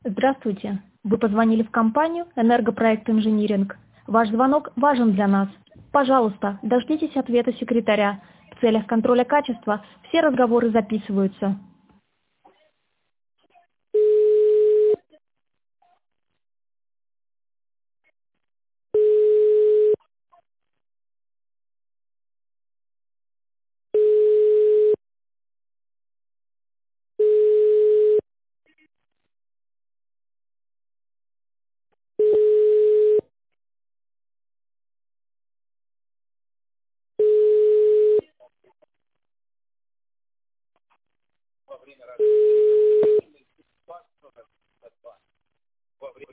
Здравствуйте. Вы позвонили в компанию «Энергопроект Инжиниринг». Ваш звонок важен для нас. Пожалуйста, дождитесь ответа секретаря. В целях контроля качества все разговоры записываются.